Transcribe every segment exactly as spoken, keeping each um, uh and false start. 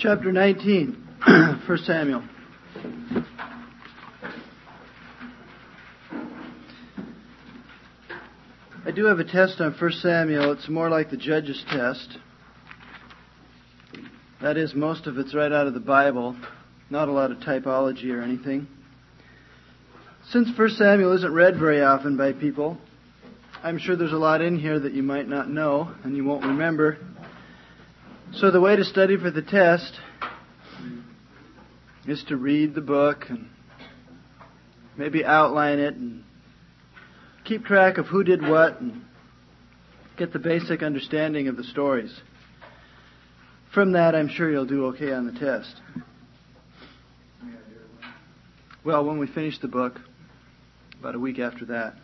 Chapter nineteen, First Samuel. I do have a test on First Samuel. It's more like the judge's test. That is, most of it's right out of the Bible. Not a lot of typology or anything. Since First Samuel isn't read very often by people, I'm sure there's a lot in here that you might not know and you won't remember. So the way to study for the test is to read the book and maybe outline it and keep track of who did what and get the basic understanding of the stories. From that, I'm sure you'll do okay on the test. Well, when we finish the book, about a week after that.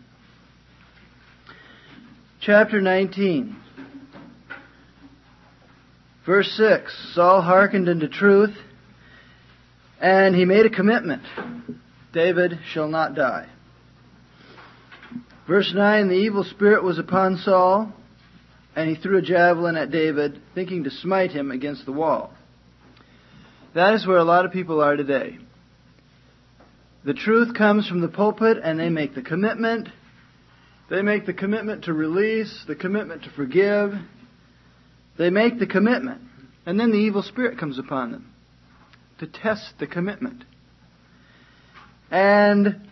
Chapter nineteen. Verse six. Saul hearkened unto truth, and he made a commitment. David shall not die. Verse nine. The evil spirit was upon Saul, and he threw a javelin at David, thinking to smite him against the wall. That is where a lot of people are today. The truth comes from the pulpit, and they make the commitment. They make the commitment to release, the commitment to forgive. They make the commitment, and then the evil spirit comes upon them to test the commitment. And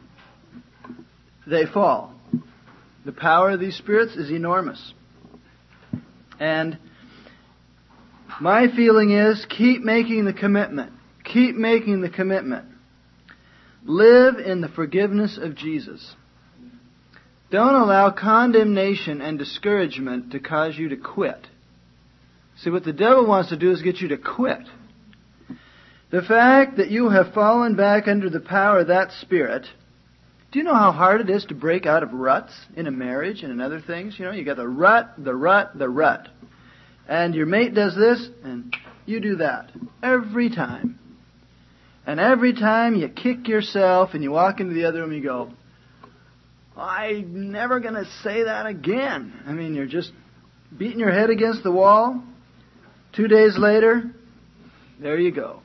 they fall. The power of these spirits is enormous. And my feeling is, keep making the commitment. Keep making the commitment. Live in the forgiveness of Jesus. Don't allow condemnation and discouragement to cause you to quit. See, what the devil wants to do is get you to quit. The fact that you have fallen back under the power of that spirit. Do you know how hard it is to break out of ruts in a marriage and in other things? You know, you got the rut, the rut, the rut. And your mate does this, and you do that. Every time. And every time you kick yourself and you walk into the other room, you go, I'm never going to say that again. I mean, you're just beating your head against the wall. Two days later, there you go.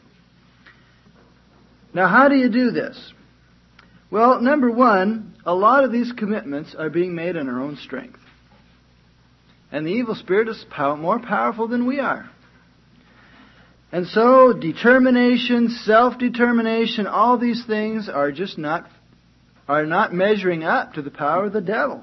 Now, how do you do this? Well, number one, a lot of these commitments are being made in our own strength. And the evil spirit is pow- more powerful than we are. And so, determination, self-determination, all these things are just not, are not measuring up to the power of the devil.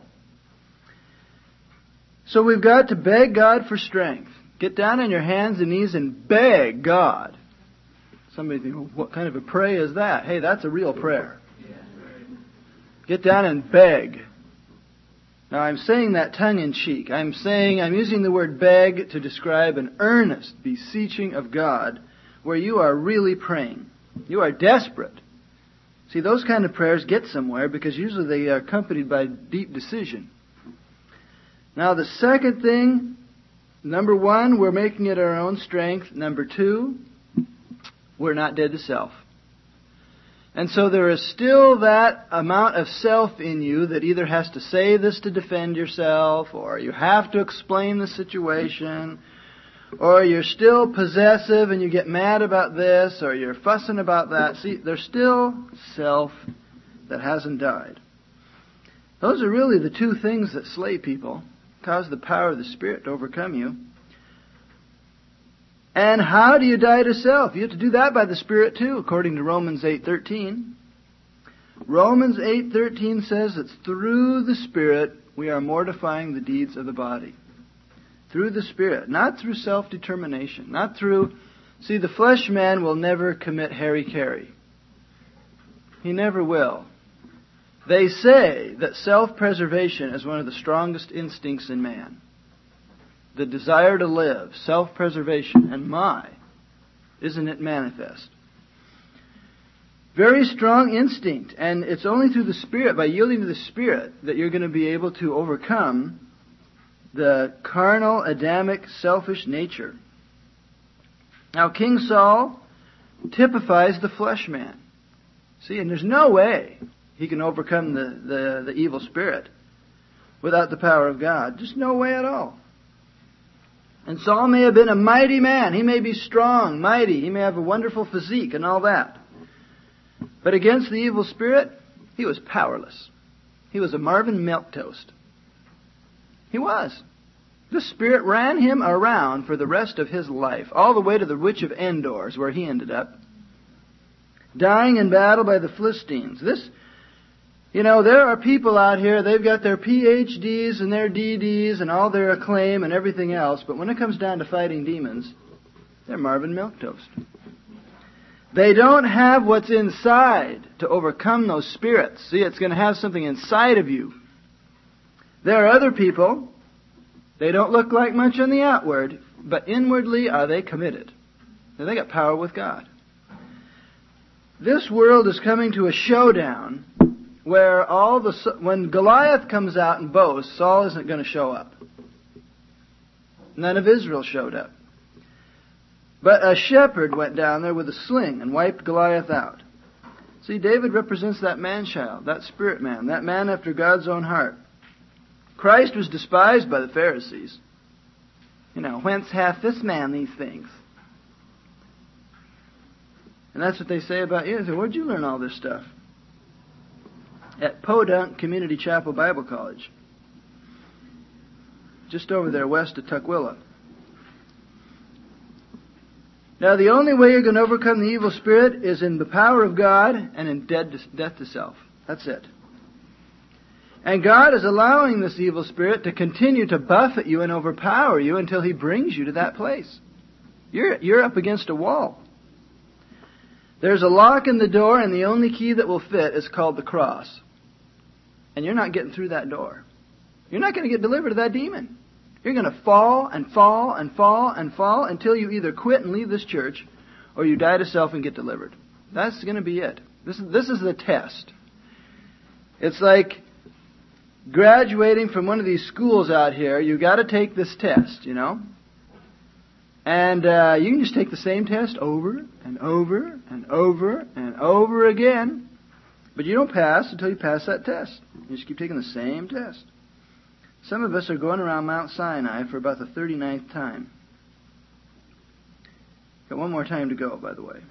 So we've got to beg God for strength. Get down on your hands and knees and beg God. Somebody think, what kind of a prayer is that? Hey, that's a real prayer. Get down and beg. Now, I'm saying that tongue-in-cheek. I'm saying, I'm using the word beg to describe an earnest beseeching of God where you are really praying. You are desperate. See, those kind of prayers get somewhere because usually they are accompanied by deep decision. Now, the second thing, number one, we're making it our own strength. Number two, we're not dead to self. And so there is still that amount of self in you that either has to say this to defend yourself, or you have to explain the situation, or you're still possessive and you get mad about this, or you're fussing about that. See, there's still self that hasn't died. Those are really the two things that slay people, cause the power of the Spirit to overcome you. And how do you die to self? You have to do that by the Spirit too, according to Romans eight thirteen. Romans eight thirteen says it's through the Spirit we are mortifying the deeds of the body. Through the Spirit, not through self-determination, not through... See, the flesh man will never commit hara-kiri. He never will. They say that self-preservation is one of the strongest instincts in man. The desire to live, self-preservation, and my, isn't it manifest? Very strong instinct, and it's only through the Spirit, by yielding to the Spirit, that you're going to be able to overcome the carnal, Adamic, selfish nature. Now, King Saul typifies the flesh man. See, and there's no way he can overcome the, the, the evil spirit without the power of God. Just no way at all. And Saul may have been a mighty man. He may be strong, mighty. He may have a wonderful physique and all that. But against the evil spirit, he was powerless. He was a Marvin Milquetoast. He was. The spirit ran him around for the rest of his life, all the way to the Witch of Endor, where he ended up, dying in battle by the Philistines. This, you know, there are people out here, they've got their P H Ds and their D Ds and all their acclaim and everything else, but when it comes down to fighting demons, they're Marvin Milquetoast. They don't have what's inside to overcome those spirits. See, it's going to have something inside of you. There are other people, they don't look like much on the outward, but inwardly are they committed. They got power with God. This world is coming to a showdown where all the when Goliath comes out and boasts, Saul isn't going to show up. None of Israel showed up. But a shepherd went down there with a sling and wiped Goliath out. See, David represents that man-child, that spirit man, that man after God's own heart. Christ was despised by the Pharisees. You know, whence hath this man these things? And that's what they say about you. They say, where'd you learn all this stuff? At Podunk Community Chapel Bible College. Just over there west of Tukwila. Now, the only way you're going to overcome the evil spirit is in the power of God and in dead to, death to self. That's it. And God is allowing this evil spirit to continue to buffet you and overpower you until He brings you to that place. You're, you're up against a wall. There's a lock in the door, and the only key that will fit is called the cross. And you're not getting through that door. You're not going to get delivered of that demon. You're going to fall and fall and fall and fall until you either quit and leave this church or you die to self and get delivered. That's going to be it. This is, this is the test. It's like graduating from one of these schools out here. You've got to take this test, you know. And uh, you can just take the same test over and over and over and over again. But you don't pass until you pass that test. You just keep taking the same test. Some of us are going around Mount Sinai for about the thirty-ninth time. Got one more time to go, by the way.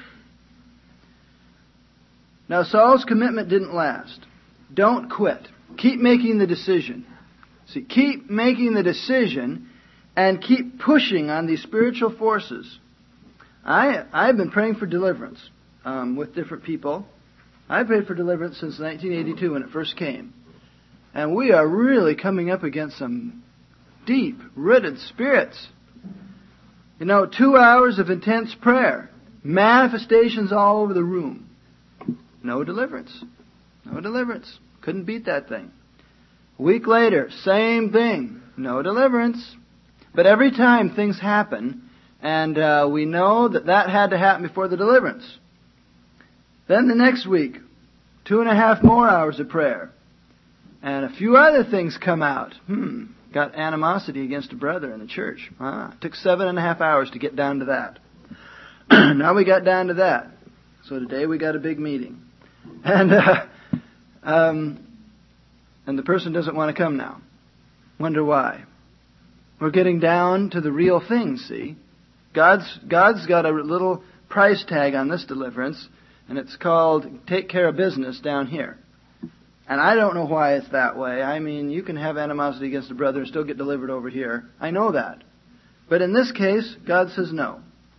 Now, Saul's commitment didn't last. Don't quit. Keep making the decision. See, keep making the decision and keep pushing on these spiritual forces. I, I've been praying for deliverance um, with different people. I prayed for deliverance since nineteen eighty-two when it first came. And we are really coming up against some deep-rooted spirits. You know, two hours of intense prayer. Manifestations all over the room. No deliverance. No deliverance. Couldn't beat that thing. A week later, same thing. No deliverance. But every time things happen, and uh, we know that that had to happen before the deliverance. Then the next week, two and a half more hours of prayer. And a few other things come out. Hmm, got animosity against a brother in the church. Ah, took seven and a half hours to get down to that. Now we got down to that. So today we got a big meeting. And uh, um, and the person doesn't want to come now. Wonder why. We're getting down to the real thing, see? God's God's got a little price tag on this deliverance, and it's called take care of business down here. And I don't know why it's that way. I mean, you can have animosity against a brother and still get delivered over here. I know that. But in this case, God says no.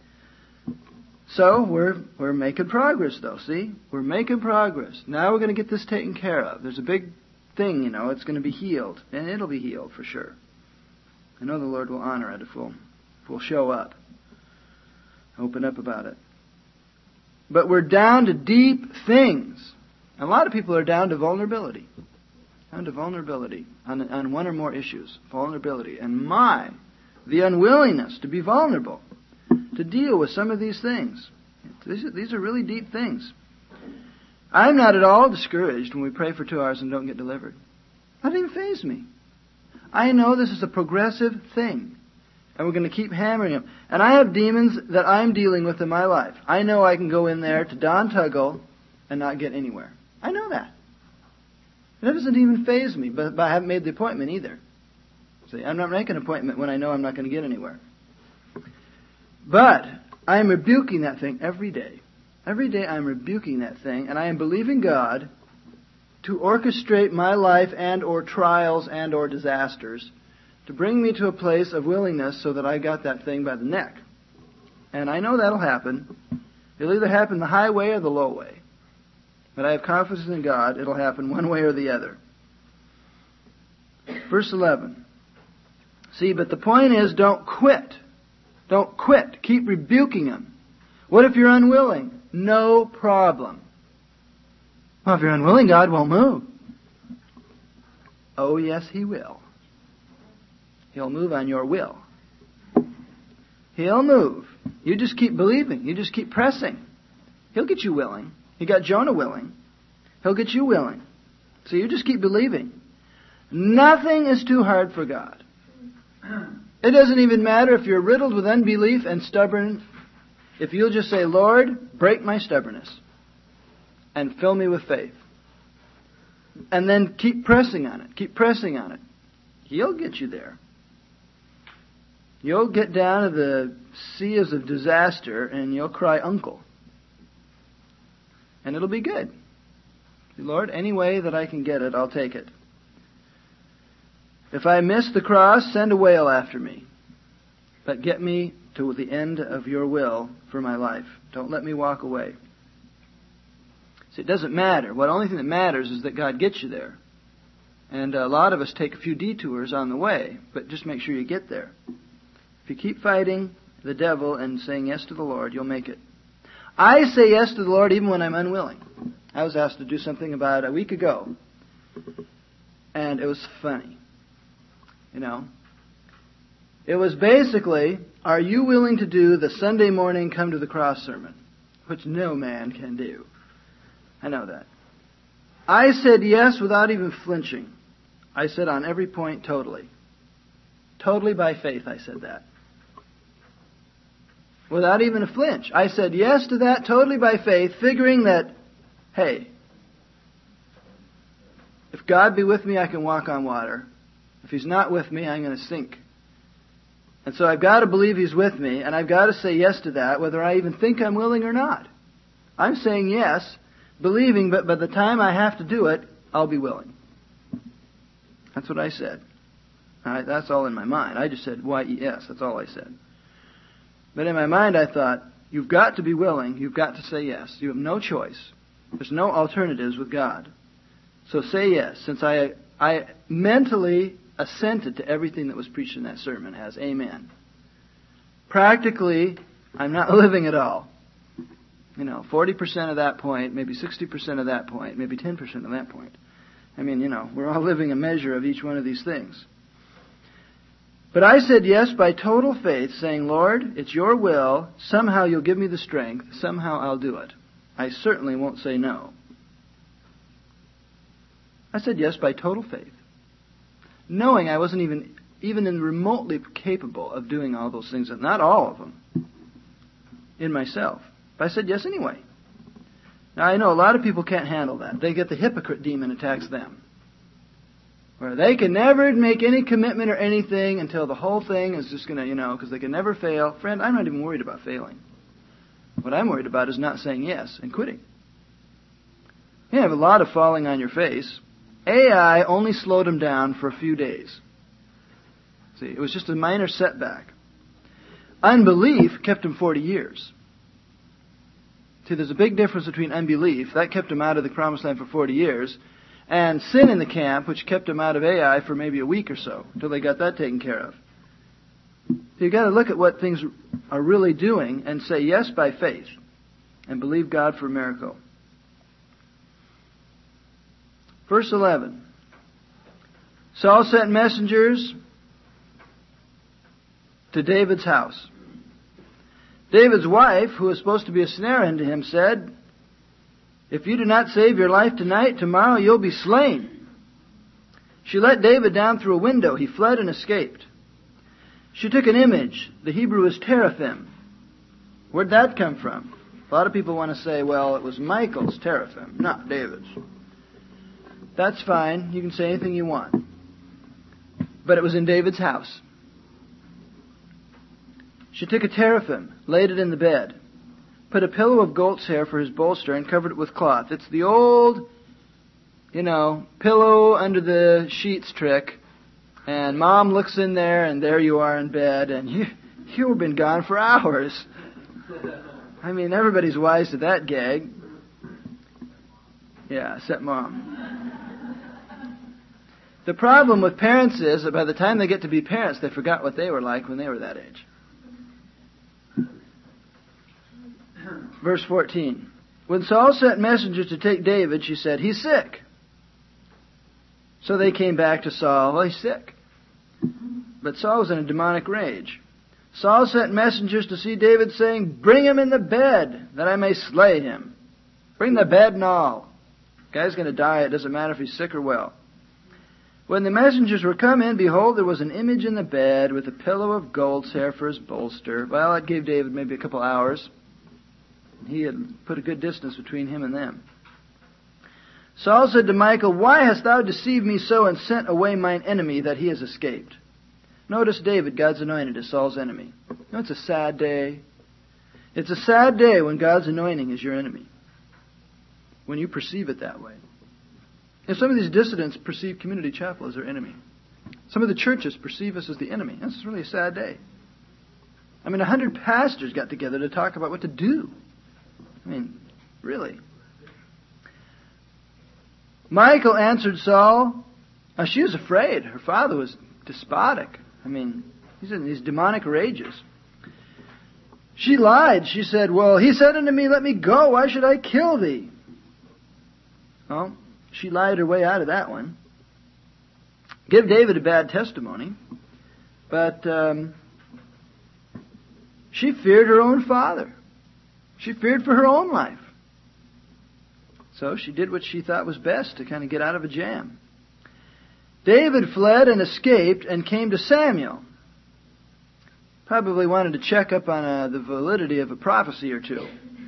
So we're we're making progress, though, see? We're making progress. Now we're going to get this taken care of. There's a big thing, you know. It's going to be healed. And it'll be healed for sure. I know the Lord will honor it if we'll, if we'll show up. Open up about it. But we're down to deep things. A lot of people are down to vulnerability. Down to vulnerability on, on one or more issues. Vulnerability. And my, the unwillingness to be vulnerable, to deal with some of these things. These are, these are really deep things. I'm not at all discouraged when we pray for two hours and don't get delivered. That doesn't even faze me. I know this is a progressive thing. And we're going to keep hammering them. And I have demons that I'm dealing with in my life. I know I can go in there to Don Tuggle and not get anywhere. I know that. That doesn't even faze me, but, but I haven't made the appointment either. See, I'm not making an appointment when I know I'm not going to get anywhere. But I am rebuking that thing every day. Every day I am rebuking that thing, and I am believing God to orchestrate my life and or trials and or disasters to bring me to a place of willingness so that I got that thing by the neck. And I know that'll happen. It'll either happen the high way or the low way. But I have confidence in God, it'll happen one way or the other. Verse eleven. See, but the point is, don't quit. Don't quit. Keep rebuking him. What if you're unwilling? No problem. Well, if you're unwilling, God won't move. Oh, yes, He will. He'll move on your will. He'll move. You just keep believing. You just keep pressing. He'll get you willing. He got Jonah willing. He'll get you willing. So you just keep believing. Nothing is too hard for God. It doesn't even matter if you're riddled with unbelief and stubborn. If you'll just say, Lord, break my stubbornness and fill me with faith. And then keep pressing on it. Keep pressing on it. He'll get you there. You'll get down to the seas of disaster and you'll cry, Uncle. And it'll be good. Lord, any way that I can get it, I'll take it. If I miss the cross, send a whale after me. But get me to the end of your will for my life. Don't let me walk away. See, it doesn't matter. Well, the only thing that matters is that God gets you there. And a lot of us take a few detours on the way, but just make sure you get there. If you keep fighting the devil and saying yes to the Lord, you'll make it. I say yes to the Lord even when I'm unwilling. I was asked to do something about a week ago. And it was funny. You know. It was basically, are you willing to do the Sunday morning come to the cross sermon? Which no man can do. I know that. I said yes without even flinching. I said on every point totally. Totally by faith I said that. Without even a flinch. I said yes to that totally by faith, figuring that, hey, if God be with me, I can walk on water. If He's not with me, I'm going to sink. And so I've got to believe He's with me, and I've got to say yes to that, whether I even think I'm willing or not. I'm saying yes, believing, but by the time I have to do it, I'll be willing. That's what I said. All right, that's all in my mind. I just said Y E S. That's all I said. But in my mind I thought, you've got to be willing. You've got to say yes. You have no choice. There's no alternatives with God. So say yes. Since I I mentally assented to everything that was preached in that sermon as amen. Practically, I'm not living at all. You know, forty percent of that point, maybe sixty percent of that point, maybe ten percent of that point. I mean, you know, we're all living a measure of each one of these things. But I said yes by total faith, saying, Lord, it's your will. Somehow you'll give me the strength. Somehow I'll do it. I certainly won't say no. I said yes by total faith, knowing I wasn't even even in remotely capable of doing all those things, not all of them, in myself. But I said yes anyway. Now, I know a lot of people can't handle that. They get the hypocrite demon attacks them. Where they can never make any commitment or anything until the whole thing is just going to, you know, because they can never fail. Friend, I'm not even worried about failing. What I'm worried about is not saying yes and quitting. You have a lot of falling on your face. A I only slowed him down for a few days. See, it was just a minor setback. Unbelief kept him forty years. See, there's a big difference between unbelief. That kept him out of the promised land for forty years. And sin in the camp, which kept him out of A I for maybe a week or so, until they got that taken care of. So you've got to look at what things are really doing and say yes by faith. And believe God for a miracle. Verse eleven. Saul sent messengers to David's house. David's wife, who was supposed to be a snare unto him, said, if you do not save your life tonight, tomorrow you'll be slain. She let David down through a window. He fled and escaped. She took an image. The Hebrew is teraphim. Where'd that come from? A lot of people want to say, well, it was Michael's teraphim, not David's. That's fine. You can say anything you want. but it was in David's house. She took a teraphim, laid it in the bed, put a pillow of goat's hair for his bolster, and covered it with cloth. It's the old, you know, pillow under the sheets trick. And Mom looks in there, and there you are in bed, and you, you've been gone for hours. I mean, everybody's wise to that gag. Yeah, except Mom. The problem with parents is that by the time they get to be parents, they forgot what they were like when they were that age. Verse fourteen. When Saul sent messengers to take David, she said, "He's sick." So they came back to Saul. Well, he's sick. But Saul was in a demonic rage. Saul sent messengers to see David, saying, "Bring him in the bed, that I may slay him." Bring the bed and all. The guy's going to die. It doesn't matter if he's sick or well. When the messengers were come in, behold, there was an image in the bed with a pillow of goat's hair for his bolster. Well, it gave David maybe a couple hours. He had put a good distance between him and them. Saul said to Michal, "Why hast thou deceived me so and sent away mine enemy that he has escaped?" Notice David, God's anointed, is Saul's enemy. You know, it's a sad day. It's a sad day when God's anointing is your enemy. When you perceive it that way. And some of these dissidents perceive Community Chapel as their enemy. Some of the churches perceive us as the enemy. That's really a sad day. I mean, a hundred pastors got together to talk about what to do. I mean, really. Michal answered Saul. Now, she was afraid. Her father was despotic. I mean, he's in these demonic rages. She lied. She said, "Well, he said unto me, let me go. Why should I kill thee?" Well, she lied her way out of that one. Give David a bad testimony. But um, she feared her own father. She feared for her own life. So she did what she thought was best to kind of get out of a jam. David fled and escaped and came to Samuel. Probably wanted to check up on uh, the validity of a prophecy or two.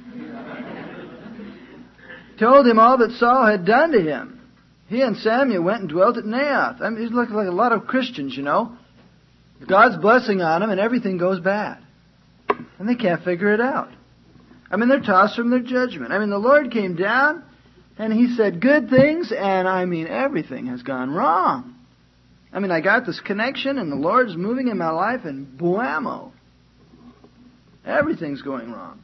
Told him all that Saul had done to him. He and Samuel went and dwelt at Naioth. I mean, he's looking like a lot of Christians, you know. God's blessing on them and everything goes bad. And they can't figure it out. I mean, they're tossed from their judgment. I mean, the Lord came down and He said good things, and I mean, everything has gone wrong. I mean, I got this connection, and the Lord's moving in my life, and blammo. Everything's going wrong.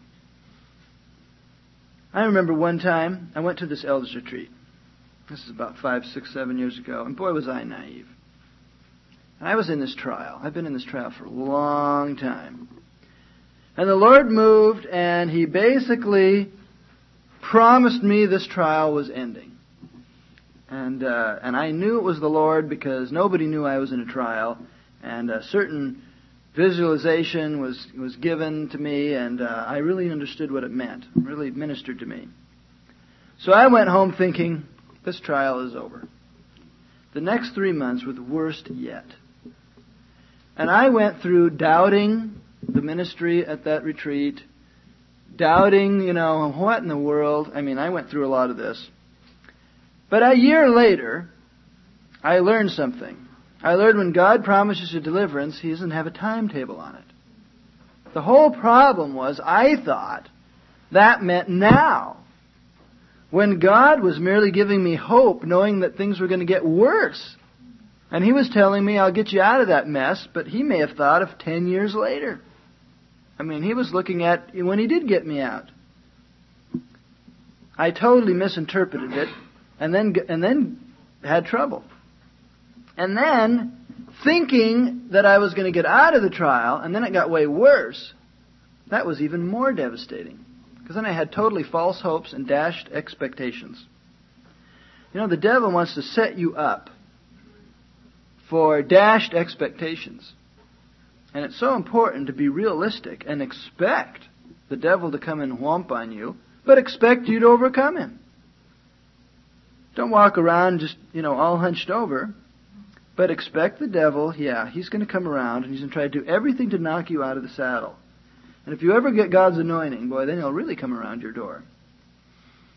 I remember one time, I went to this elders retreat. This is about five, six, seven years ago, and boy was I naive. And I was in this trial. I've been in this trial for a long time. And the Lord moved, and He basically promised me this trial was ending. And uh, and I knew it was the Lord because nobody knew I was in a trial. And a certain visualization was, was given to me, and uh, I really understood what it meant. It really ministered to me. So I went home thinking, this trial is over. The next three months were the worst yet. And I went through doubting the ministry at that retreat, doubting, you know, what in the world. I mean, I went through a lot of this. But a year later, I learned something. I learned when God promises you deliverance, He doesn't have a timetable on it. The whole problem was, I thought that meant now. When God was merely giving me hope, knowing that things were going to get worse. And He was telling me, I'll get you out of that mess, but He may have thought of ten years later. I mean, He was looking at when He did get me out. I totally misinterpreted it, and then and then had trouble. And then, thinking that I was going to get out of the trial, and then it got way worse, that was even more devastating. Because then I had totally false hopes and dashed expectations. You know, the devil wants to set you up for dashed expectations. And it's so important to be realistic and expect the devil to come and whomp on you, but expect you to overcome him. Don't walk around just, you know, all hunched over, but expect the devil, yeah, he's going to come around and he's going to try to do everything to knock you out of the saddle. And if you ever get God's anointing, boy, then He'll really come around your door.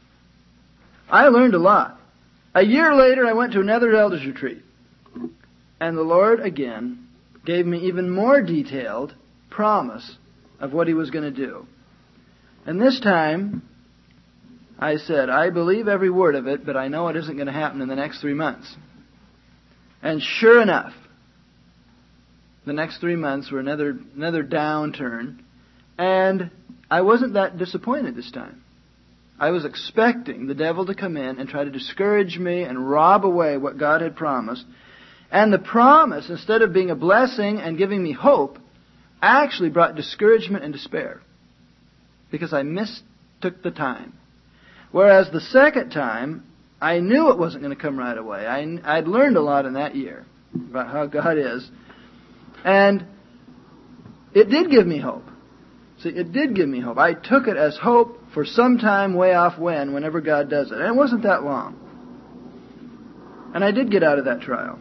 I learned a lot. A year later, I went to another elders retreat. And the Lord again gave me even more detailed promise of what He was going to do. And this time, I said, I believe every word of it, but I know it isn't going to happen in the next three months. And sure enough, the next three months were another another downturn. And I wasn't that disappointed this time. I was expecting the devil to come in and try to discourage me and rob away what God had promised. And the promise, instead of being a blessing and giving me hope, actually brought discouragement and despair. Because I mistook the time. Whereas the second time, I knew it wasn't going to come right away. I, I'd learned a lot in that year about how God is. And it did give me hope. See, it did give me hope. I took it as hope for some time way off when, whenever God does it. And it wasn't that long. And I did get out of that trial.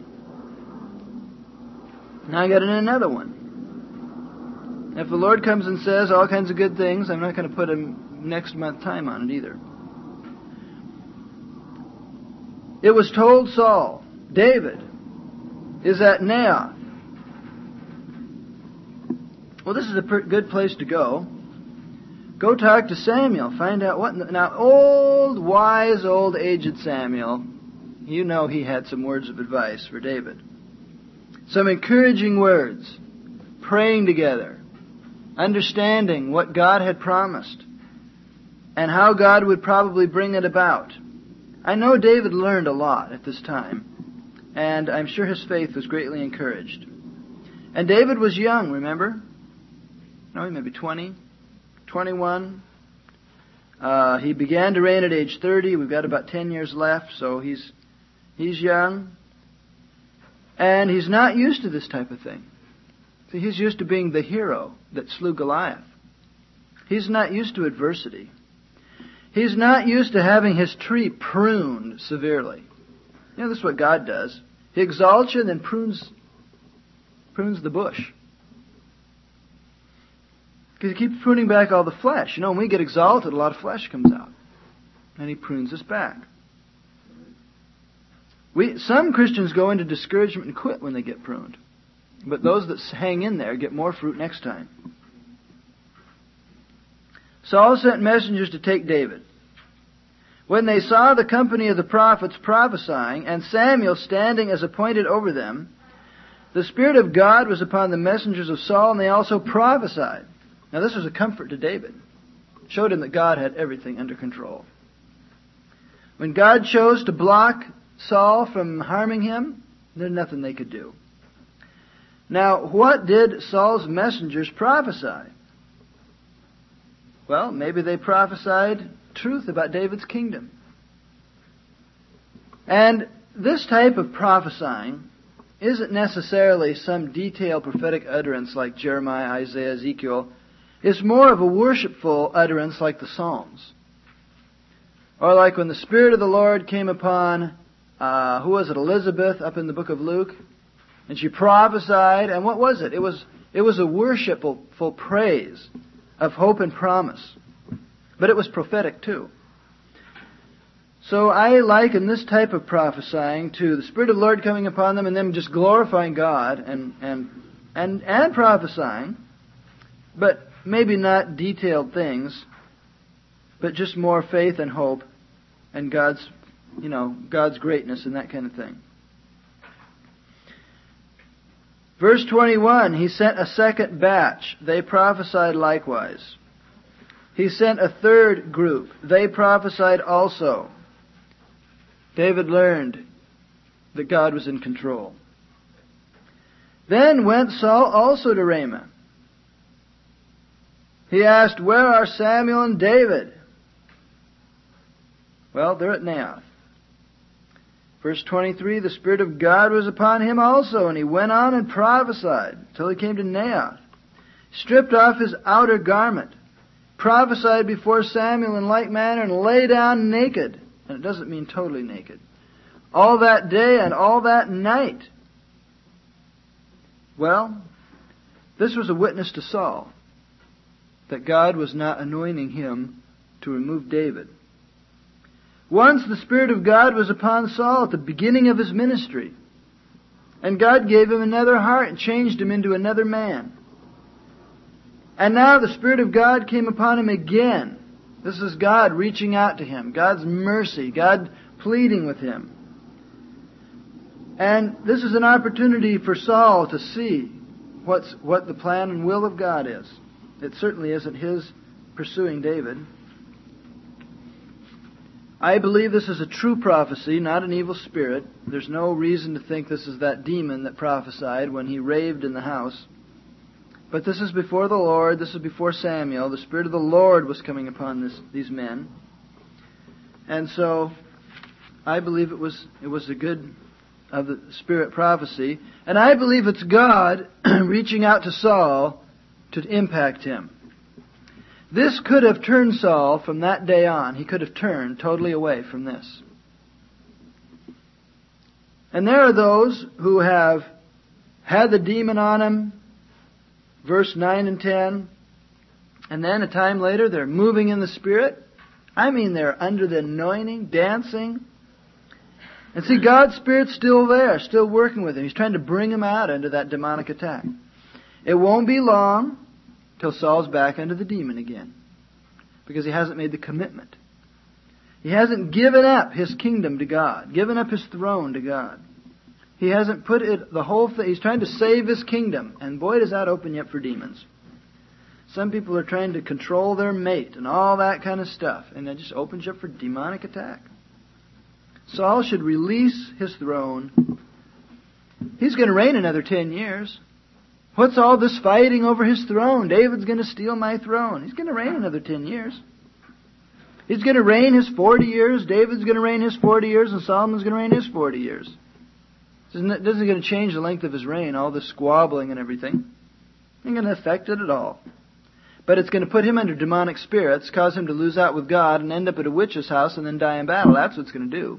Now I got in another one. If the Lord comes and says all kinds of good things, I'm not going to put a next month time on it either. It was told Saul, David is at Naioth. Well, this is a per- good place to go. Go talk to Samuel. Find out what... The, now, old, wise, old, aged Samuel, you know he had some words of advice for David. Some encouraging words. Praying together. Understanding what God had promised. And how God would probably bring it about. I know David learned a lot at this time. And I'm sure his faith was greatly encouraged. And David was young, remember? No, maybe twenty, twenty-one. Uh, he began to reign at age thirty. We've got about ten years left, so he's he's young. And he's not used to this type of thing. See, he's used to being the hero that slew Goliath. He's not used to adversity. He's not used to having his tree pruned severely. You know, this is what God does. He exalts you and then prunes, prunes the bush. Because he keeps pruning back all the flesh. You know, when we get exalted, a lot of flesh comes out. And he prunes us back. We, some Christians go into discouragement and quit when they get pruned. But those that hang in there get more fruit next time. Saul sent messengers to take David. When they saw the company of the prophets prophesying, and Samuel standing as appointed over them, the Spirit of God was upon the messengers of Saul, and they also prophesied. Now this was a comfort to David. It showed him that God had everything under control. When God chose to block Saul from harming him, there's nothing they could do. Now, what did Saul's messengers prophesy? Well, maybe they prophesied truth about David's kingdom. And this type of prophesying isn't necessarily some detailed prophetic utterance like Jeremiah, Isaiah, Ezekiel. It's more of a worshipful utterance like the Psalms. Or like when the Spirit of the Lord came upon, uh, who was it, Elizabeth, up in the book of Luke. And she prophesied, and what was it? It was, it was a worshipful praise of hope and promise. But it was prophetic too. So I liken this type of prophesying to the Spirit of the Lord coming upon them and them just glorifying God and, and, and, and prophesying. But maybe not detailed things, but just more faith and hope and God's, you know, God's greatness and that kind of thing. Verse twenty-one, he sent a second batch. They prophesied likewise. He sent a third group. They prophesied also. David learned that God was in control. Then went Saul also to Ramah. He asked, where are Samuel and David? Well, they're at Naioth. Verse twenty-three, the Spirit of God was upon him also, and he went on and prophesied till he came to Naioth. Stripped off his outer garment, prophesied before Samuel in like manner, and lay down naked. And it doesn't mean totally naked. All that day and all that night. Well, this was a witness to Saul that God was not anointing him to remove David. Once the Spirit of God was upon Saul at the beginning of his ministry. And God gave him another heart and changed him into another man. And now the Spirit of God came upon him again. This is God reaching out to him. God's mercy. God pleading with him. And this is an opportunity for Saul to see what's, what the plan and will of God is. It certainly isn't his pursuing David. I believe this is a true prophecy, not an evil spirit. There's no reason to think this is that demon that prophesied when he raved in the house. But this is before the Lord. This is before Samuel. The Spirit of the Lord was coming upon this, these men. And so, I believe it was it was a good of the Spirit prophecy. And I believe it's God reaching out to Saul to impact him. This could have turned Saul from that day on. He could have turned totally away from this. And there are those who have had the demon on him, verse nine and ten, and then a time later they're moving in the Spirit. I mean, they're under the anointing, dancing. And see, God's Spirit's still there, still working with him. He's trying to bring him out into that demonic attack. It won't be long till Saul's back under the demon again, because he hasn't made the commitment. He hasn't given up his kingdom to God, given up his throne to God. He hasn't put it, the whole thing, he's trying to save his kingdom, and boy does that open you up for demons. Some people are trying to control their mate and all that kind of stuff, and it just opens you up for demonic attack. Saul should release his throne. He's going to reign another ten years. What's all this fighting over his throne? David's going to steal my throne. He's going to reign another ten years. He's going to reign his forty years. David's going to reign his forty years. And Solomon's going to reign his forty years. It isn't going to change the length of his reign, all this squabbling and everything. It ain't going to affect it at all. But it's going to put him under demonic spirits, cause him to lose out with God and end up at a witch's house and then die in battle. That's what it's going to do.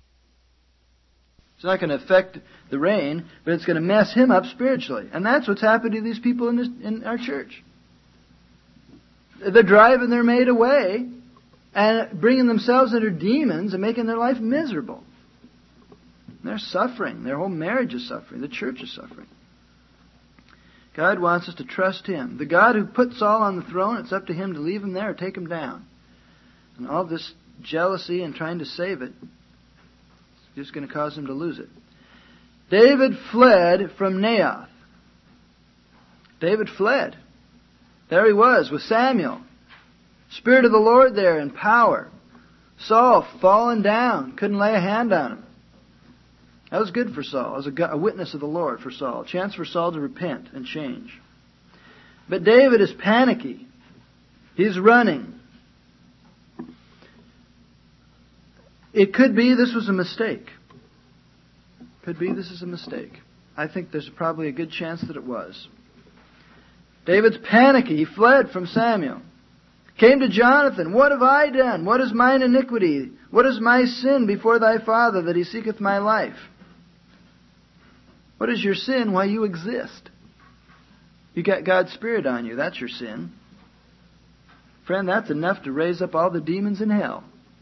It's not going to affect the reign, but it's going to mess him up spiritually. And that's what's happened to these people in, this, in our church. They're driving their mate away and bringing themselves under demons and making their life miserable. They're suffering. Their whole marriage is suffering. The church is suffering. God wants us to trust Him. The God who put Saul on the throne, it's up to Him to leave him there or take him down. And all this jealousy and trying to save it, just going to cause him to lose it. David fled from Naioth. David fled. There he was with Samuel. Spirit of the Lord there in power. Saul fallen down. Couldn't lay a hand on him. That was good for Saul. It was a, a witness of the Lord for Saul. A chance for Saul to repent and change. But David is panicky. He's running. It could be this was a mistake. Could be this is a mistake. I think there's probably a good chance that it was. David's panicky. He fled from Samuel. Came to Jonathan. What have I done? What is mine iniquity? What is my sin before thy father that he seeketh my life? What is your sin? Why you exist? You got God's Spirit on you. That's your sin. Friend, that's enough to raise up all the demons in hell.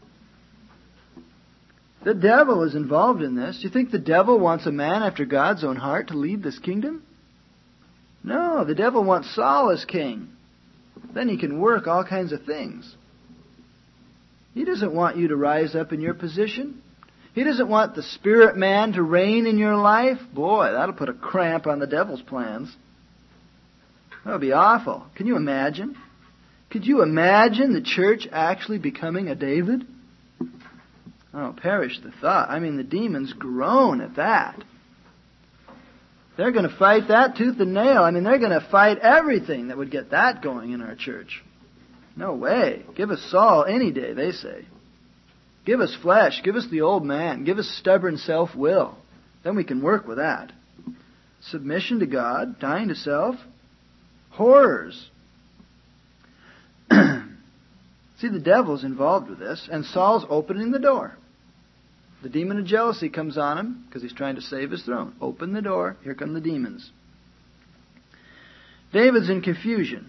The devil is involved in this. Do you think the devil wants a man after God's own heart to lead this kingdom? No, the devil wants Saul as king. Then he can work all kinds of things. He doesn't want you to rise up in your position. He doesn't want the spirit man to reign in your life. Boy, that'll put a cramp on the devil's plans. That'll be awful. Can you imagine? Could you imagine the church actually becoming a David? Oh, perish the thought. I mean, the demons groan at that. They're going to fight that tooth and nail. I mean, they're going to fight everything that would get that going in our church. No way. Give us Saul any day, they say. Give us flesh. Give us the old man. Give us stubborn self-will. Then we can work with that. Submission to God, dying to self. Horrors. See, the devil's involved with this, and Saul's opening the door. The demon of jealousy comes on him because he's trying to save his throne. Open the door. Here come the demons. David's in confusion.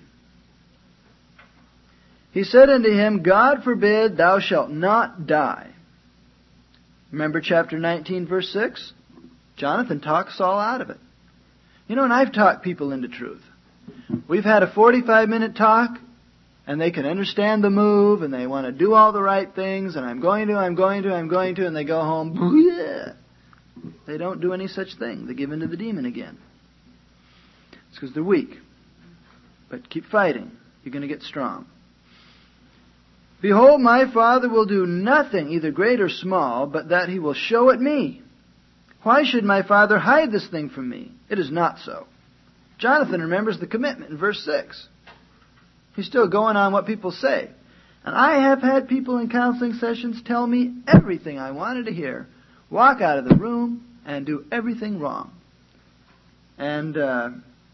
He said unto him, God forbid, thou shalt not die. Remember chapter nineteen, verse six? Jonathan talked Saul out of it. You know, and I've talked people into truth. We've had a forty-five minute talk, and they can understand the move, and they want to do all the right things, and I'm going to, I'm going to, I'm going to, and they go home, bleh. They don't do any such thing. They give in to the demon again. It's because they're weak. But keep fighting. You're going to get strong. Behold, my Father will do nothing, either great or small, but that He will show it me. Why should my Father hide this thing from me? It is not so. Jonathan remembers the commitment in verse six. He's still going on what people say. And I have had people in counseling sessions tell me everything I wanted to hear, walk out of the room, and do everything wrong. And, uh,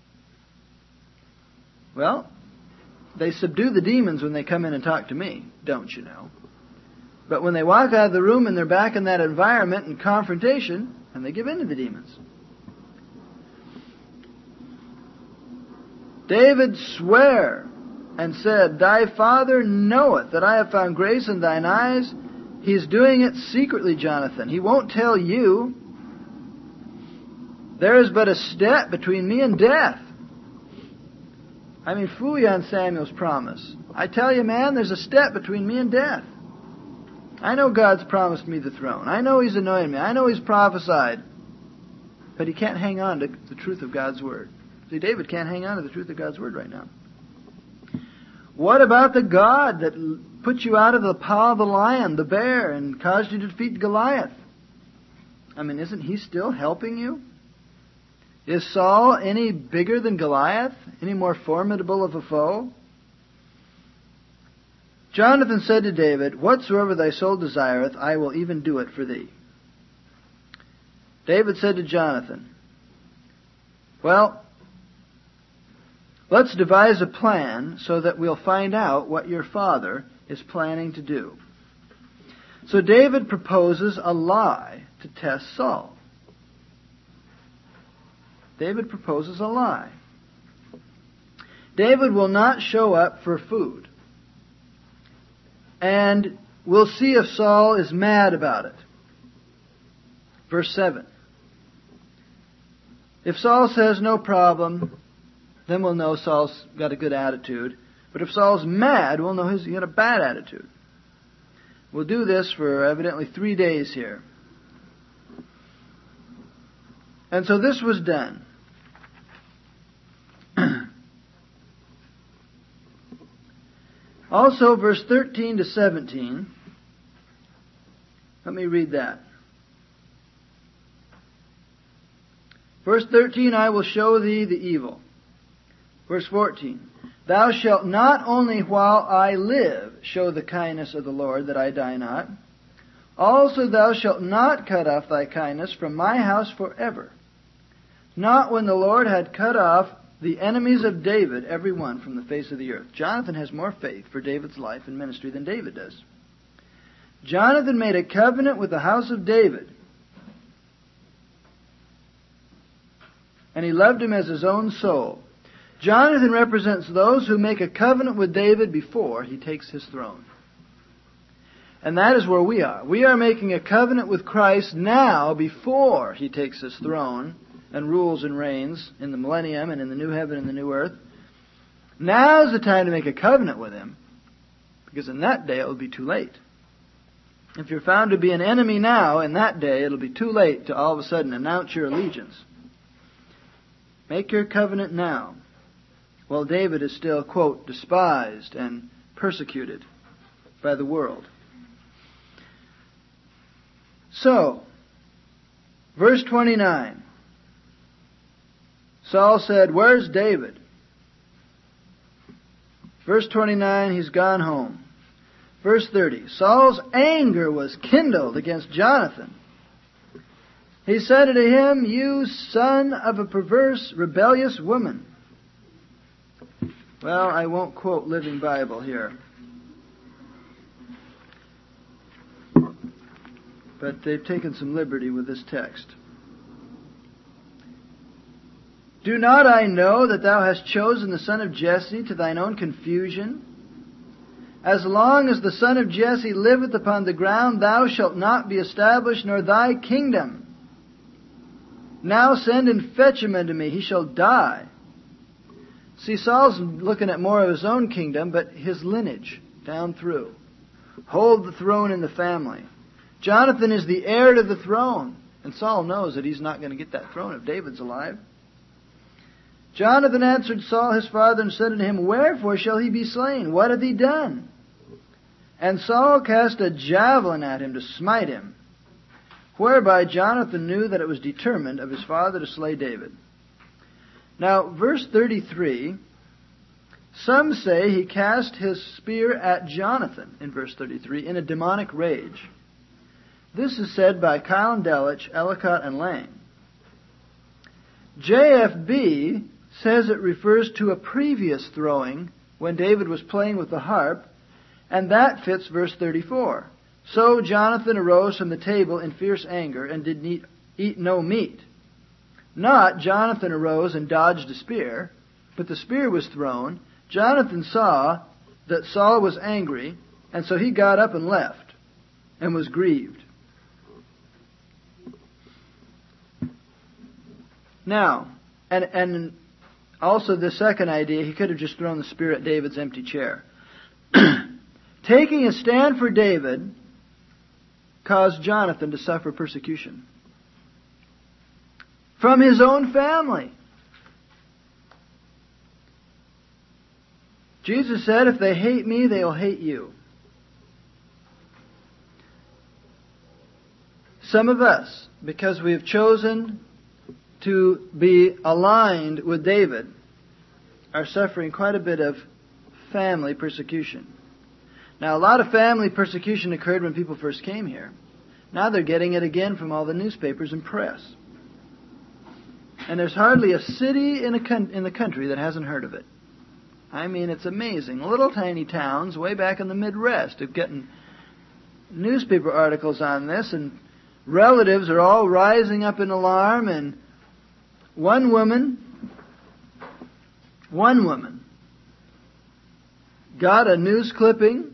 well, they subdue the demons when they come in and talk to me, don't you know? But when they walk out of the room and they're back in that environment and confrontation, and they give in to the demons. David sware and said, Thy Father knoweth that I have found grace in thine eyes. He's doing it secretly, Jonathan. He won't tell you. There is but a step between me and death. I mean, fool you on Samuel's promise. I tell you, man, there's a step between me and death. I know God's promised me the throne. I know He's anointed me. I know He's prophesied. But he can't hang on to the truth of God's Word. See, David can't hang on to the truth of God's Word right now. What about the God that put you out of the paw of the lion, the bear, and caused you to defeat Goliath? I mean, isn't He still helping you? Is Saul any bigger than Goliath? Any more formidable of a foe? Jonathan said to David, Whatsoever thy soul desireth, I will even do it for thee. David said to Jonathan, Well, let's devise a plan so that we'll find out what your father is planning to do. So David proposes a lie to test Saul. David proposes a lie. David will not show up for food. And we'll see if Saul is mad about it. Verse seven. If Saul says no problem, then we'll know Saul's got a good attitude. But if Saul's mad, we'll know he's got a bad attitude. We'll do this for evidently three days here. And so this was done. Also, verse thirteen to seventeen. Let me read that. Verse thirteen, I will show thee the evil. Verse fourteen, Thou shalt not only while I live show the kindness of the Lord, that I die not. Also thou shalt not cut off thy kindness from my house forever. Not when the Lord had cut off the enemies of David, every one from the face of the earth. Jonathan has more faith for David's life and ministry than David does. Jonathan made a covenant with the house of David. And he loved him as his own soul. Jonathan represents those who make a covenant with David before he takes his throne. And that is where we are. We are making a covenant with Christ now before he takes his throne and rules and reigns in the millennium and in the new heaven and the new earth. Now is the time to make a covenant with him, because in that day it will be too late. If you're found to be an enemy now, in that day it'll be too late to all of a sudden announce your allegiance. Make your covenant now. Well, David is still, quote, despised and persecuted by the world. So, verse twenty-nine. Saul said, Where's David? Verse twenty-nine, he's gone home. Verse thirty, Saul's anger was kindled against Jonathan. He said unto him, You son of a perverse, rebellious woman. Well, I won't quote Living Bible here. But they've taken some liberty with this text. Do not I know that thou hast chosen the son of Jesse to thine own confusion? As long as the son of Jesse liveth upon the ground, thou shalt not be established, nor thy kingdom. Now send and fetch him unto me. He shall die. See, Saul's looking at more of his own kingdom, but his lineage down through. Hold the throne in the family. Jonathan is the heir to the throne. And Saul knows that he's not going to get that throne if David's alive. Jonathan answered Saul his father and said unto him, Wherefore shall he be slain? What hath he done? And Saul cast a javelin at him to smite him, whereby Jonathan knew that it was determined of his father to slay David. Now, verse thirty-three, some say he cast his spear at Jonathan, in verse thirty-three, in a demonic rage. This is said by Kyle and Delich, Ellicott, and Lang. J F B says it refers to a previous throwing when David was playing with the harp, and that fits verse thirty-four. So Jonathan arose from the table in fierce anger and did eat, eat no meat. Not Jonathan arose and dodged a spear, but the spear was thrown. Jonathan saw that Saul was angry, and so he got up and left, and was grieved. Now, and and also the second idea, he could have just thrown the spear at David's empty chair. Taking a stand for David caused Jonathan to suffer persecution from his own family. Jesus said, if they hate me, they'll hate you. Some of us, because we have chosen to be aligned with David, are suffering quite a bit of family persecution. Now, a lot of family persecution occurred when people first came here. Now they're getting it again from all the newspapers and press. And there's hardly a city in, a con- in the country that hasn't heard of it. I mean, it's amazing. Little tiny towns way back in the Midwest are getting newspaper articles on this, and relatives are all rising up in alarm. And one woman, one woman got a news clipping.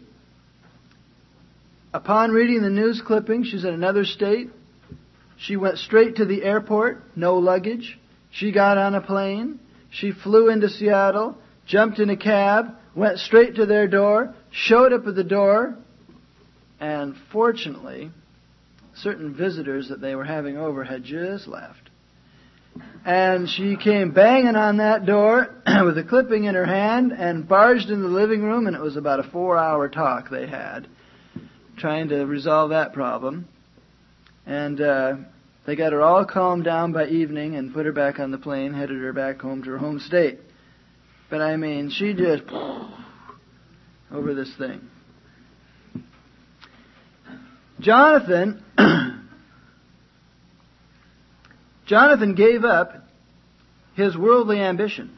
Upon reading the news clipping, she's in another state. She went straight to the airport, no luggage. She got on a plane. She flew into Seattle, jumped in a cab, went straight to their door, showed up at the door, and fortunately, certain visitors that they were having over had just left. And she came banging on that door with a clipping in her hand and barged in the living room, and it was about a four-hour talk they had, trying to resolve that problem. And uh, they got her all calmed down by evening and put her back on the plane, headed her back home to her home state. But I mean, she just over this thing. Jonathan, Jonathan gave up his worldly ambition.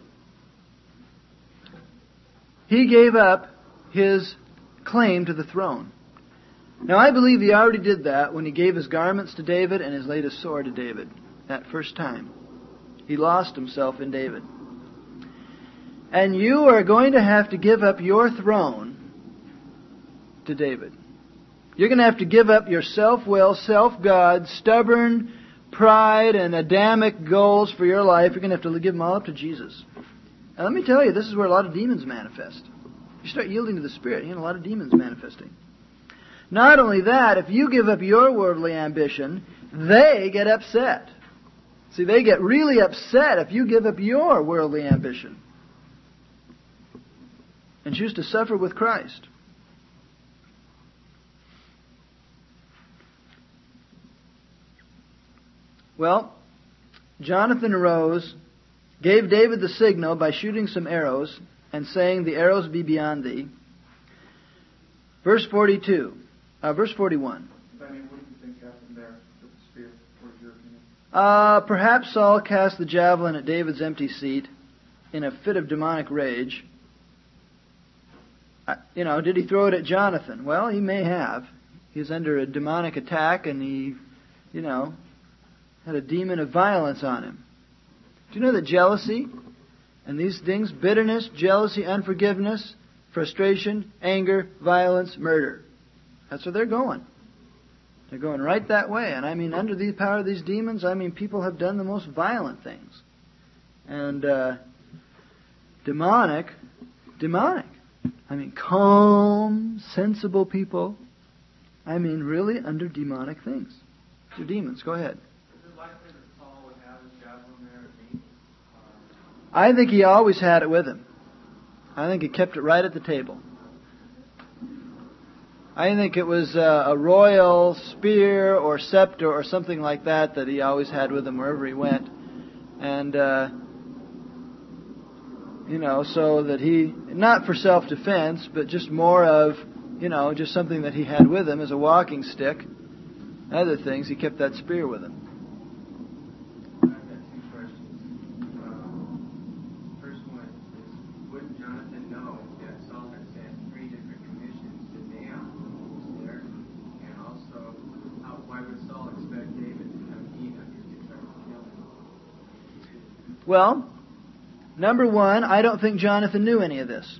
He gave up his claim to the throne. Now, I believe he already did that when he gave his garments to David and his laid his sword to David. That first time. He lost himself in David. And you are going to have to give up your throne to David. You're going to have to give up your self-will, self-God, stubborn pride and Adamic goals for your life. You're going to have to give them all up to Jesus. And let me tell you, this is where a lot of demons manifest. You start yielding to the Spirit, you get a lot of demons manifesting. Not only that, if you give up your worldly ambition, they get upset. See, they get really upset if you give up your worldly ambition and choose to suffer with Christ. Well, Jonathan arose, gave David the signal by shooting some arrows and saying, the arrows be beyond thee. Verse forty-two. Uh, verse forty-one. I mean, what do you think happened there with the spear? What is your opinion? Uh, perhaps Saul cast the javelin at David's empty seat in a fit of demonic rage. Uh, you know, did he throw it at Jonathan? Well, he may have. He's under a demonic attack and he, you know, had a demon of violence on him. Do you know that jealousy and these things, bitterness, jealousy, unforgiveness, frustration, anger, violence, murder, that's where they're going. They're going right that way. And I mean, under the power of these demons, I mean, people have done the most violent things. And uh, demonic, demonic. I mean, calm, sensible people. I mean, really under demonic things. They're demons. Go ahead. Is it likely that Saul would have his javelin there at me? I think he always had it with him. I think he kept it right at the table. I think it was uh, a royal spear or scepter or something like that that he always had with him wherever he went. And, uh, you know, so that he, not for self-defense, but just more of, you know, just something that he had with him as a walking stick. Other things, he kept that spear with him. I've got two questions. Uh, first one is, wouldn't Jonathan know that Saul had sent three different commissions to Naam, who was there? And also, how, why would Saul expect David to come eat after he tried to kill him? Well, number one, I don't think Jonathan knew any of this.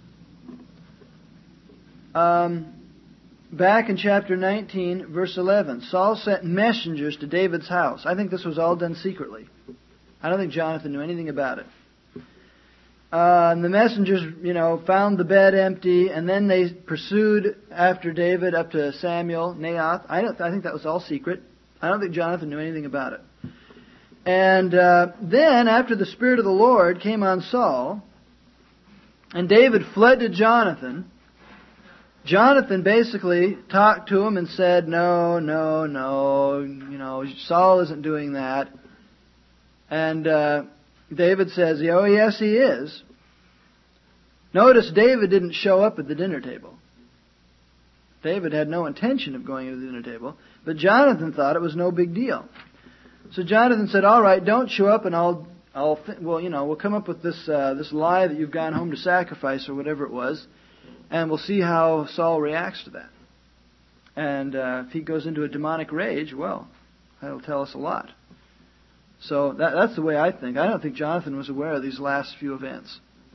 Um, back in chapter nineteen, verse eleven, Saul sent messengers to David's house. I think this was all done secretly. I don't think Jonathan knew anything about it. Uh, and the messengers, you know, found the bed empty, and then they pursued after David up to Samuel, Naioth. I don't. I think that was all secret. I don't think Jonathan knew anything about it. And uh, then, after the Spirit of the Lord came on Saul, and David fled to Jonathan, Jonathan basically talked to him and said, no, no, no, you know, Saul isn't doing that. And uh, David says, oh, yes, he is. Notice David didn't show up at the dinner table. David had no intention of going to the dinner table, but Jonathan thought it was no big deal. So Jonathan said, all right, don't show up and I'll, I'll, th- well, you know, we'll come up with this, uh, this lie that you've gone home to sacrifice or whatever it was, and we'll see how Saul reacts to that. And uh, if he goes into a demonic rage, well, that'll tell us a lot. So that, that's the way I think. I don't think Jonathan was aware of these last few events.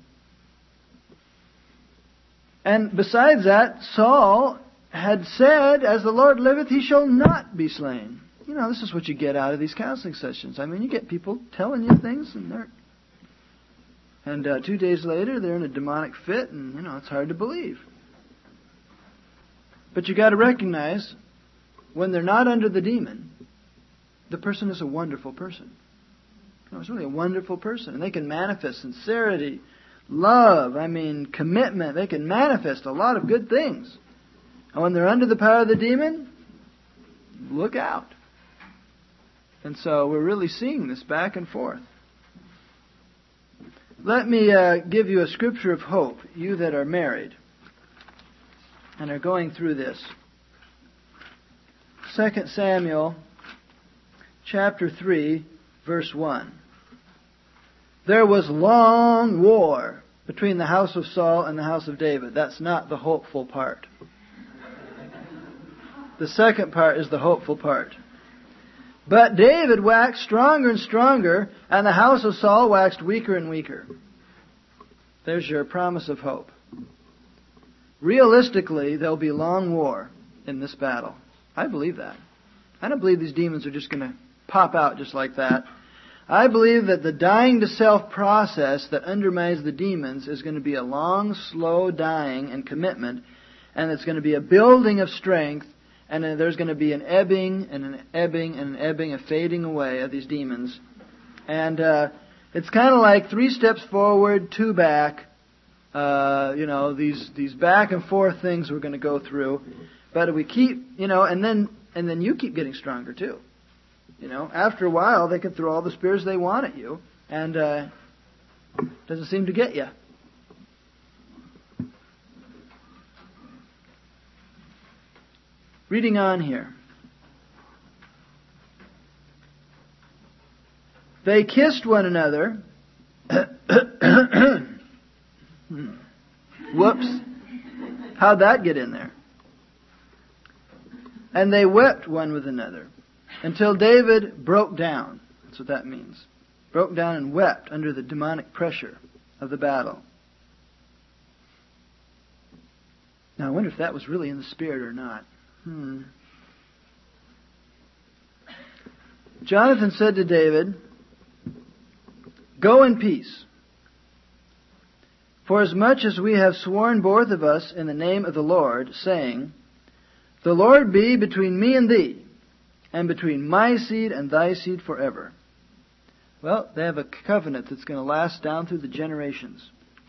And besides that, Saul had said, as the Lord liveth, he shall not be slain. You know, this is what you get out of these counseling sessions. I mean, you get people telling you things, and they're, and uh, two days later they're in a demonic fit, and you know it's hard to believe. But you got to recognize when they're not under the demon, the person is a wonderful person. You know, it's really a wonderful person, and they can manifest sincerity, love. I mean, commitment. They can manifest a lot of good things. And when they're under the power of the demon, look out. And so we're really seeing this back and forth. Let me uh, give you a scripture of hope, you that are married and are going through this. Second Samuel chapter three, verse one. There was long war between the house of Saul and the house of David. That's not the hopeful part. The second part is the hopeful part. But David waxed stronger and stronger, and the house of Saul waxed weaker and weaker. There's your promise of hope. Realistically, there'll be long war in this battle. I believe that. I don't believe these demons are just going to pop out just like that. I believe that the dying to self process that undermines the demons is going to be a long, slow dying and commitment, and it's going to be a building of strength. And then there's going to be an ebbing and an ebbing and an ebbing, a fading away of these demons. And uh, it's kind of like three steps forward, two back. Uh, you know, these these back and forth things we're going to go through. But if we keep, you know, and then and then you keep getting stronger too. You know, after a while they can throw all the spears they want at you, and uh, doesn't seem to get you. Reading on here. They kissed one another. Whoops. How'd that get in there? And they wept one with another until David broke down. That's what that means. Broke down and wept under the demonic pressure of the battle. Now I wonder if that was really in the spirit or not. Hmm. Jonathan said to David, "Go in peace. For as much as we have sworn both of us in the name of the Lord, saying, The Lord be between me and thee, and between my seed and thy seed forever." Well, they have a covenant that's going to last down through the generations.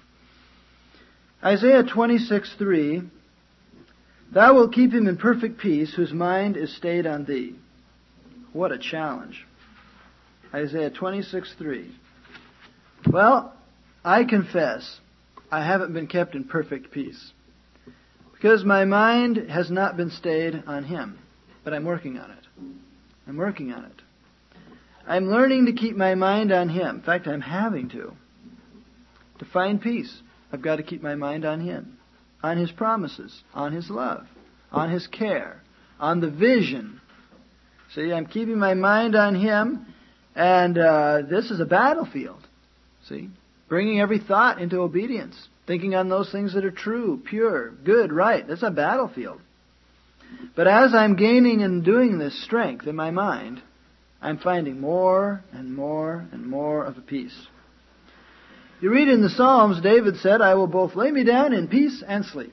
Isaiah twenty-six three, "Thou wilt keep him in perfect peace, whose mind is stayed on thee." What a challenge. Isaiah twenty-six three. Well, I confess, I haven't been kept in perfect peace, because my mind has not been stayed on Him. But I'm working on it. I'm working on it. I'm learning to keep my mind on Him. In fact, I'm having to. To find peace, I've got to keep my mind on Him, on His promises, on His love, on His care, on the vision. See, I'm keeping my mind on Him, and uh, this is a battlefield. See, bringing every thought into obedience, thinking on those things that are true, pure, good, right. That's a battlefield. But as I'm gaining and doing this strength in my mind, I'm finding more and more and more of a peace. You read in the Psalms, David said, "I will both lay me down in peace and sleep."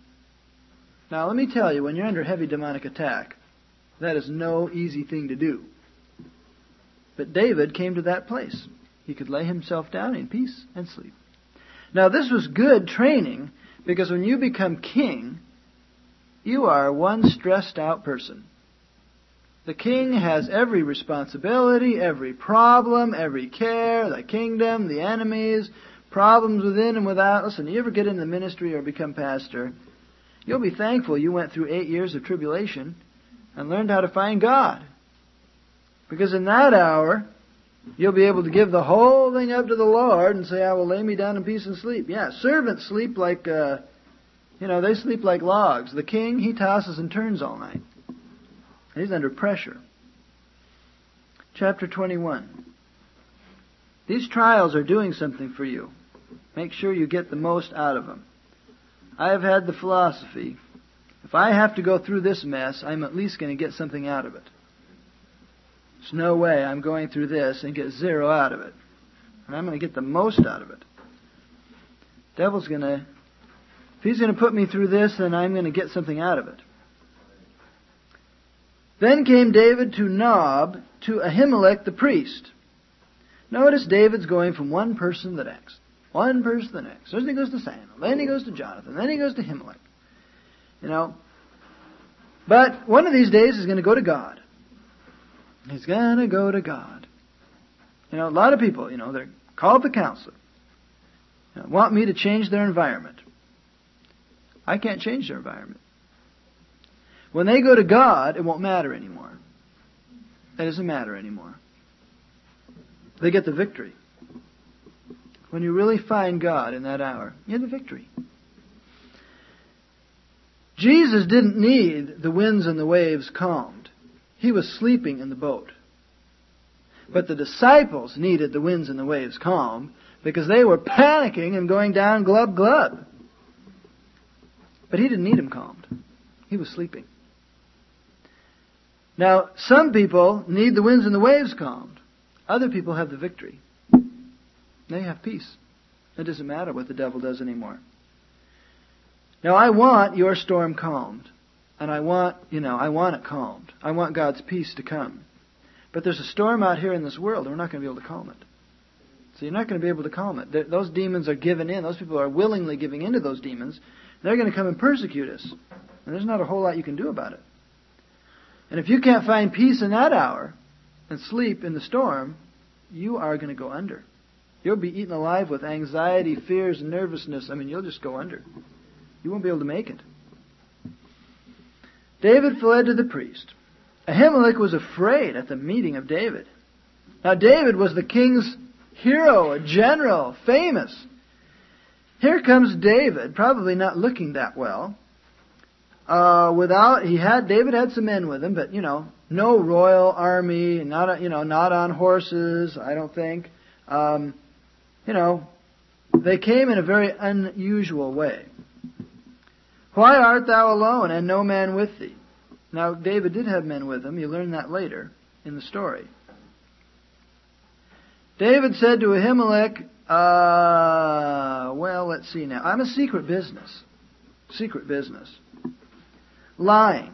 Now let me tell you, when you're under heavy demonic attack, that is no easy thing to do. But David came to that place. He could lay himself down in peace and sleep. Now this was good training, because when you become king, you are one stressed out person. The king has every responsibility, every problem, every care, the kingdom, the enemies, problems within and without. Listen, you ever get in the ministry or become pastor, you'll be thankful you went through eight years of tribulation and learned how to find God. Because in that hour, you'll be able to give the whole thing up to the Lord and say, "I will lay me down in peace and sleep." Yeah, servants sleep like, uh, you know, they sleep like logs. The king, he tosses and turns all night. He's under pressure. Chapter twenty-one. These trials are doing something for you. Make sure you get the most out of them. I have had the philosophy, if I have to go through this mess, I'm at least going to get something out of it. There's no way I'm going through this and get zero out of it. And I'm going to get the most out of it. Devil's going to, if he's going to put me through this, then I'm going to get something out of it. Then came David to Nob, to Ahimelech the priest. Notice David's going from one person to the next. One person to the next. Then he goes to Samuel. Then he goes to Jonathan. Then he goes to Ahimelech. You know. But one of these days he's going to go to God. He's going to go to God. You know, a lot of people, you know, they're called the counselor. You know, want me to change their environment. I can't change their environment. When they go to God, it won't matter anymore. It doesn't matter anymore. They get the victory. When you really find God in that hour, you have the victory. Jesus didn't need the winds and the waves calmed. He was sleeping in the boat. But the disciples needed the winds and the waves calmed because they were panicking and going down glub glub. But he didn't need them calmed. He was sleeping. Now, some people need the winds and the waves calmed. Other people have the victory. They have peace. It doesn't matter what the devil does anymore. Now, I want your storm calmed. And I want, you know, I want it calmed. I want God's peace to come. But there's a storm out here in this world, and we're not going to be able to calm it. So you're not going to be able to calm it. Those demons are given in. Those people are willingly giving in to those demons. They're going to come and persecute us. And there's not a whole lot you can do about it. And if you can't find peace in that hour and sleep in the storm, you are going to go under. You'll be eaten alive with anxiety, fears, and nervousness. I mean, you'll just go under. You won't be able to make it. David fled to the priest. Ahimelech was afraid at the meeting of David. Now, David was the king's hero, a general, famous. Here comes David, probably not looking that well. Uh, without, he had, David had some men with him, but, you know, no royal army, not, you know, not on horses, I don't think. Um, you know, they came in a very unusual way. Why art thou alone, and no man with thee? Now, David did have men with him. You learn that later in the story. David said to Ahimelech, uh, well, let's see now. I'm a secret business. Secret business. Lying.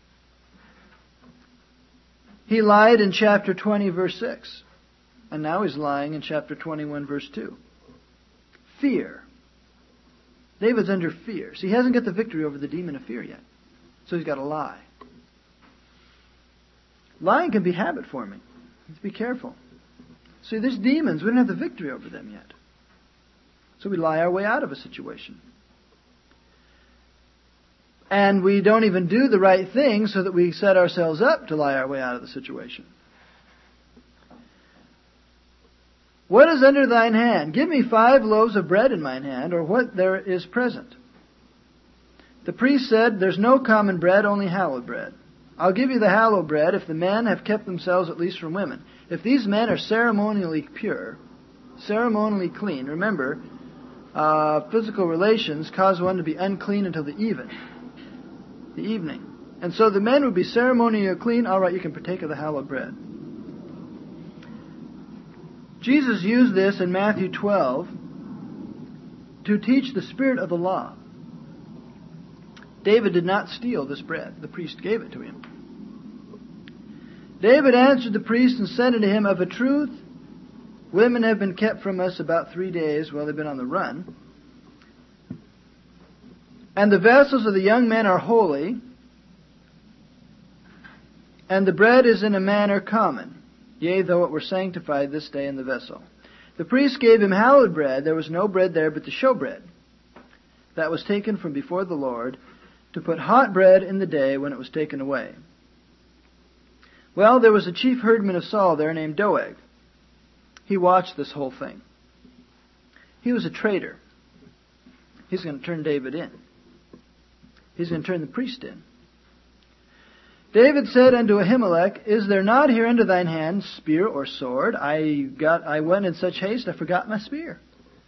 He lied in chapter twenty, verse six. And now he's lying in chapter twenty-one, verse two. Fear. David's under fear. See, he hasn't got the victory over the demon of fear yet. So he's got to lie. Lying can be habit forming. You have to be careful. See, there's demons. We don't have the victory over them yet. So we lie our way out of a situation. And we don't even do the right thing so that we set ourselves up to lie our way out of the situation. What is under thine hand? Give me five loaves of bread in mine hand, or what there is present. The priest said, there's no common bread, only hallowed bread. I'll give you the hallowed bread if the men have kept themselves at least from women. If these men are ceremonially pure, ceremonially clean, remember, uh, physical relations cause one to be unclean until the even, the evening. And so the men would be ceremonially clean. All right, you can partake of the hallowed bread. Jesus used this in Matthew twelve to teach the spirit of the law. David did not steal this bread. The priest gave it to him. David answered the priest and said unto him, of a truth, women have been kept from us about three days while they've been on the run. And the vessels of the young men are holy, and the bread is in a manner common, yea, though it were sanctified this day in the vessel. The priest gave him hallowed bread. There was no bread there but the showbread that was taken from before the Lord, to put hot bread in the day when it was taken away. Well, there was a chief herdman of Saul there named Doeg. He watched this whole thing. He was a traitor. He's going to turn David in. He's going to turn the priest in. David said unto Ahimelech, is there not here under thine hand spear or sword? I got, I went in such haste, I forgot my spear.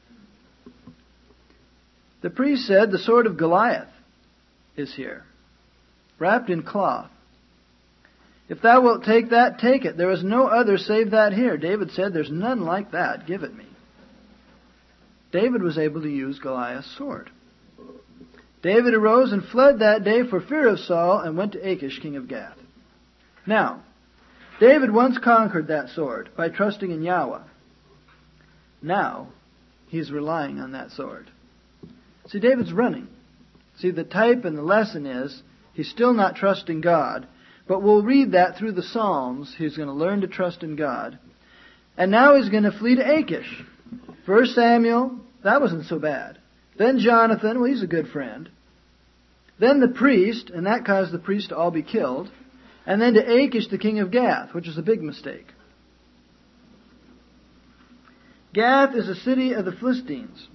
The priest said, the sword of Goliath is here, wrapped in cloth. If thou wilt take that, take it. There is no other save that here. David said, there's none like that. Give it me. David was able to use Goliath's sword. David arose and fled that day for fear of Saul and went to Achish, king of Gath. Now, David once conquered that sword by trusting in Yahweh. Now, he's relying on that sword. See, David's running. See, the type and the lesson is, he's still not trusting God, but we'll read that through the Psalms. He's going to learn to trust in God. And now he's going to flee to Achish. First Samuel, that wasn't so bad. Then Jonathan, well, he's a good friend. Then the priest, and that caused the priest to all be killed. And then to Achish, the king of Gath, which is a big mistake. Gath is a city of the Philistines.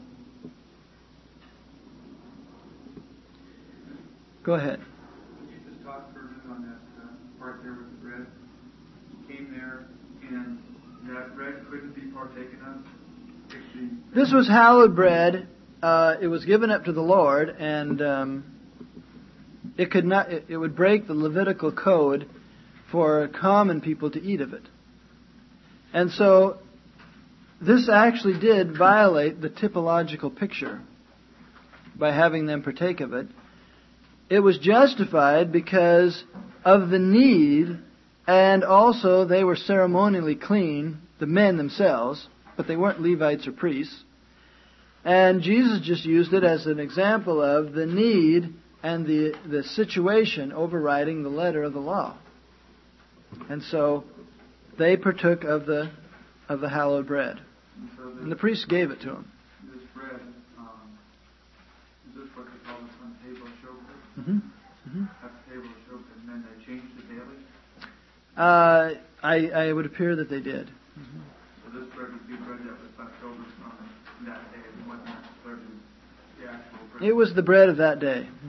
Go ahead. Could you just talk for a minute on that uh, part there with the bread? You came there, and that bread couldn't be partaken of? This was hallowed bread. Uh, it was given up to the Lord, and um, it could not. It, it would break the Levitical code for common people to eat of it. And so, this actually did violate the typological picture by having them partake of it. It was justified because of the need, and also they were ceremonially clean, the men themselves, but they weren't Levites or priests. And Jesus just used it as an example of the need and the, the situation overriding the letter of the law. And so they partook of the of the hallowed bread. And, so this, and the priest gave it to them. This bread, um, is this what they call this one, table shofar? Mm-hmm. Mm-hmm. That's table shofar, and then they changed it daily? Uh, I, I would appear that they did. Mm-hmm. So this bread would be bread that was left over from that day. It wasn't necessarily the actual bread. It was the bread of that day.